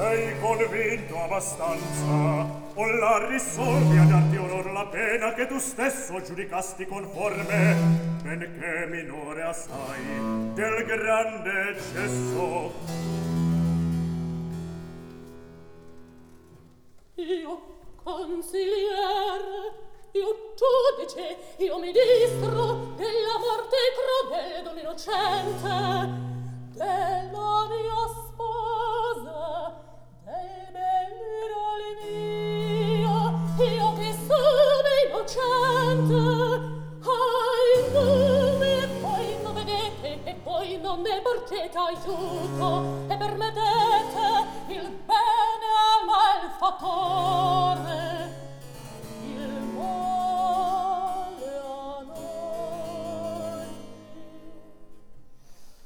sei convinto abbastanza, o la risolvi a darti onor la pena che tu stesso giudicasti conforme, benché minore assai del grande eccesso. Io consigliere, io giudice, io ministro della morte crudele d'un innocente, della mia sposa, del bell'irole mio, io che sono innocente. Ai nome, poi non vedete, e poi non ne porgete aiuto, e permettete il bene al malfattore.